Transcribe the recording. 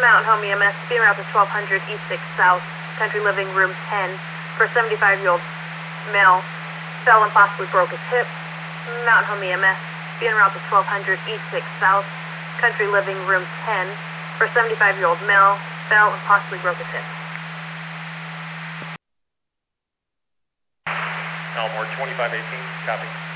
Mountain Home EMS, being route to 1200 East 6 South, Country Living Room 10, for a 75-year-old male, fell and possibly broke his hip. Mountain Home EMS, being route to 1200 East 6 South, Country Living Room 10, for a 75-year-old male, fell and possibly broke his hip. Elmore 2518, copy.